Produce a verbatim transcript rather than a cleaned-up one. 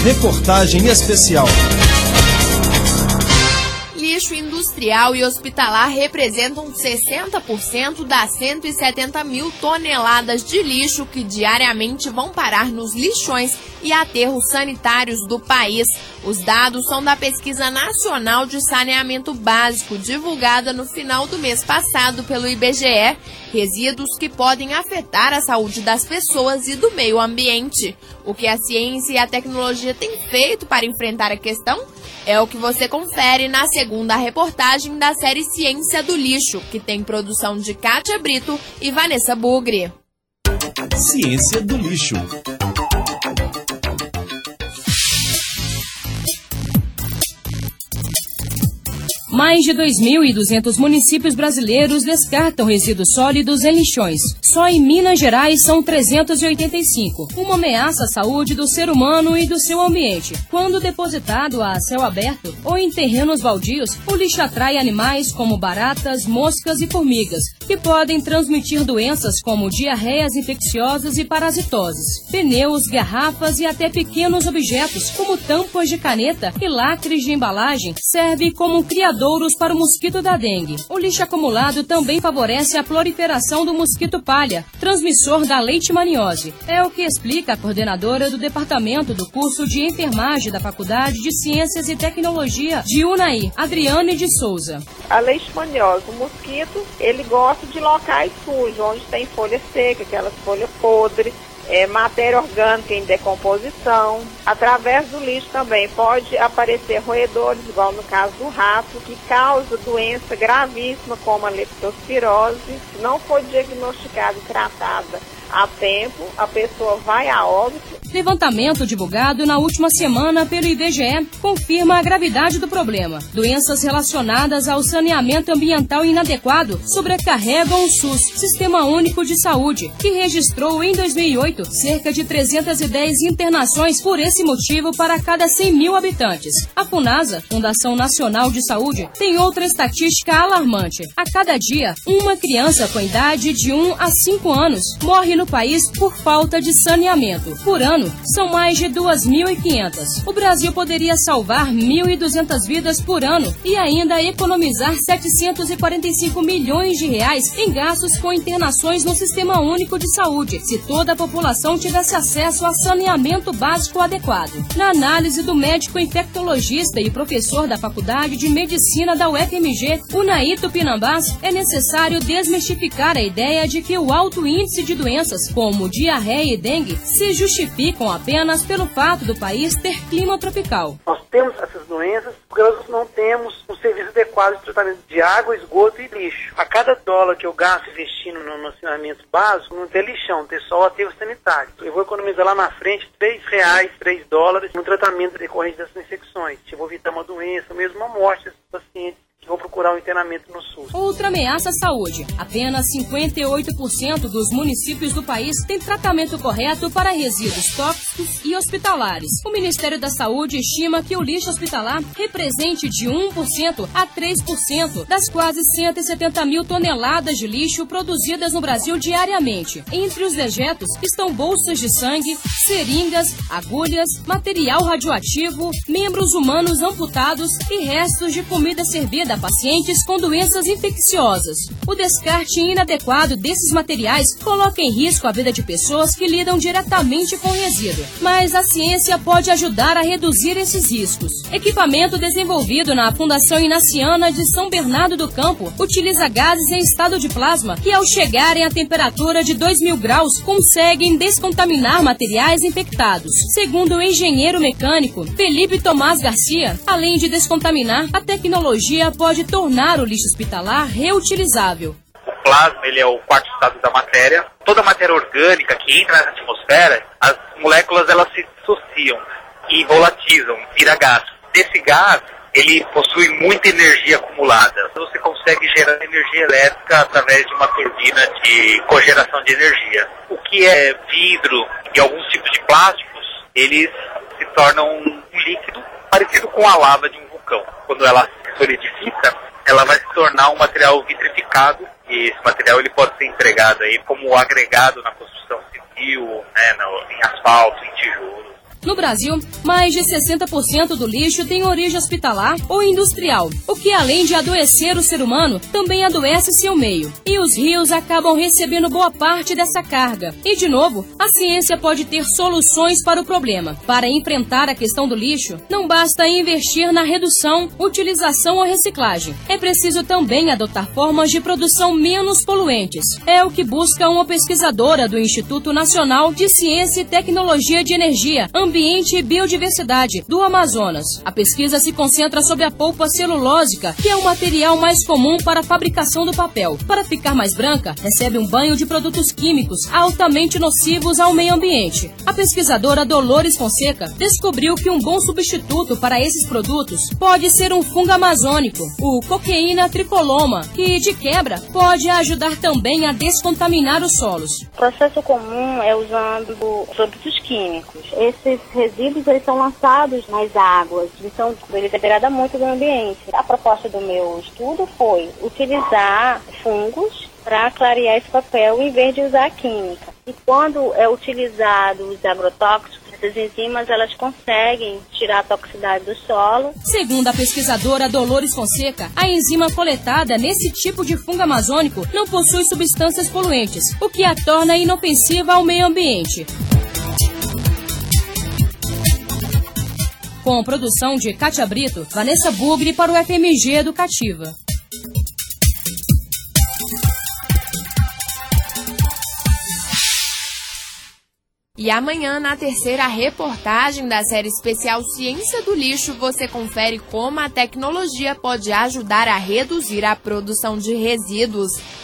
Reportagem especial. Lixo industrial e hospitalar representam sessenta por cento das cento e setenta mil toneladas de lixo que diariamente vão parar nos lixões e aterros sanitários do país. Os dados são da Pesquisa Nacional de Saneamento Básico, divulgada no final do mês passado pelo I B G E. Resíduos que podem afetar a saúde das pessoas e do meio ambiente. O que a ciência e a tecnologia têm feito para enfrentar a questão? É o que você confere na segunda reportagem da série Ciência do Lixo, que tem produção de Kátia Brito e Vanessa Bugre. Ciência do Lixo. Mais de dois mil e duzentos municípios brasileiros descartam resíduos sólidos em lixões. Só em Minas Gerais são trezentos e oitenta e cinco, uma ameaça à saúde do ser humano e do seu ambiente. Quando depositado a céu aberto ou em terrenos baldios, o lixo atrai animais como baratas, moscas e formigas, que podem transmitir doenças como diarreias infecciosas e parasitoses. Pneus, garrafas e até pequenos objetos, como tampas de caneta e lacres de embalagem, servem como criadores para o mosquito da dengue. O lixo acumulado também favorece a proliferação do mosquito palha, transmissor da leishmaniose. É o que explica a coordenadora do Departamento do Curso de Enfermagem da Faculdade de Ciências e Tecnologia de Unai, Adriane de Souza. A leishmaniose, o mosquito, ele gosta de locais sujos, onde tem folha seca, aquelas folhas podres, É, matéria orgânica em decomposição. Através do lixo também pode aparecer roedores, igual no caso do rato, que causa doença gravíssima como a leptospirose. Se não for diagnosticada e tratada a tempo, a pessoa vai a óbito. Levantamento divulgado na última semana pelo I B G E confirma a gravidade do problema. Doenças relacionadas ao saneamento ambiental inadequado sobrecarregam o SUS, Sistema Único de Saúde, que registrou em dois mil e oito cerca de trezentas e dez internações por esse motivo para cada cem mil habitantes. A FUNASA, Fundação Nacional de Saúde, tem outra estatística alarmante. A cada dia, uma criança com idade de um a cinco anos morre no país por falta de saneamento. Por ano, são mais de duas mil e quinhentas. O Brasil poderia salvar mil e duzentas vidas por ano e ainda economizar setecentos e quarenta e cinco milhões de reais em gastos com internações no Sistema Único de Saúde, se toda a população tivesse acesso a saneamento básico adequado. Na análise do médico infectologista e professor da Faculdade de Medicina da U F M G, Unai Tupinambás, é necessário desmistificar a ideia de que o alto índice de doenças, como diarreia e dengue, se justifica apenas pelo fato do país ter clima tropical. Nós temos essas doenças porque nós não temos um serviço adequado de tratamento de água, esgoto e lixo. A cada dólar que eu gasto investindo no, no saneamento básico, não tem lixão, tem só o aterro sanitário. Eu vou economizar lá na frente três reais, três dólares no tratamento decorrente dessas infecções. Eu vou evitar uma doença, mesmo uma morte desses pacientes que vão procurar um internamento no SUS. Outra ameaça à saúde. Apenas cinquenta e oito por cento dos municípios do país têm tratamento correto para resíduos tóxicos e hospitalares. O Ministério da Saúde estima que o lixo hospitalar represente de um por cento a três por cento das quase cento e setenta mil toneladas de lixo produzidas no Brasil diariamente. Entre os dejetos estão bolsas de sangue, seringas, agulhas, material radioativo, membros humanos amputados e restos de comida servida a pacientes com doenças infecciosas. O descarte inadequado desses materiais coloca em risco a vida de pessoas que lidam diretamente com o resíduo. Mas a ciência pode ajudar a reduzir esses riscos. Equipamento desenvolvido na Fundação Inaciana de São Bernardo do Campo utiliza gases em estado de plasma que, ao chegarem à temperatura de dois mil graus, conseguem descontaminar materiais infectados. Segundo o engenheiro mecânico Felipe Tomás Garcia, além de descontaminar, a tecnologia pode tornar o lixo hospitalar reutilizável. O plasma, ele é o quarto estado da matéria. Toda a matéria orgânica que entra na atmosfera, as moléculas elas se dissociam e volatizam, vira gás. Esse gás, ele possui muita energia acumulada. Você consegue gerar energia elétrica através de uma turbina de cogeração de energia. O que é vidro e alguns tipos de plásticos, eles se tornam um líquido parecido com a lava de um vulcão. Quando ela se solidifica, ela vai se tornar um material vitrificado e esse material ele pode ser empregado aí como agregado na construção civil, né, no, em asfalto, em tijolo. No Brasil, mais de sessenta por cento do lixo tem origem hospitalar ou industrial, o que além de adoecer o ser humano, também adoece seu meio. E os rios acabam recebendo boa parte dessa carga. E de novo, a ciência pode ter soluções para o problema. Para enfrentar a questão do lixo, não basta investir na redução, utilização ou reciclagem. É preciso também adotar formas de produção menos poluentes. É o que busca uma pesquisadora do Instituto Nacional de Ciência e Tecnologia de Energia, Ambiente e Biodiversidade do Amazonas. A pesquisa se concentra sobre a polpa celulósica, que é o material mais comum para a fabricação do papel. Para ficar mais branca, recebe um banho de produtos químicos altamente nocivos ao meio ambiente. A pesquisadora Dolores Fonseca descobriu que um bom substituto para esses produtos pode ser um fungo amazônico, o Coqueina tricoloma, que de quebra pode ajudar também a descontaminar os solos. O processo comum é usando produtos químicos. Esses resíduos eles são lançados nas águas, então ele degrada muito do ambiente. A proposta do meu estudo foi utilizar fungos para clarear esse papel em vez de usar a química. E quando é utilizado os agrotóxicos, essas enzimas elas conseguem tirar a toxicidade do solo. Segundo a pesquisadora Dolores Fonseca, a enzima coletada nesse tipo de fungo amazônico não possui substâncias poluentes, o que a torna inofensiva ao meio ambiente. Com produção de Kátia Brito, Vanessa Bugri para o F M G Educativa. E amanhã, na terceira reportagem da série especial Ciência do Lixo, você confere como a tecnologia pode ajudar a reduzir a produção de resíduos.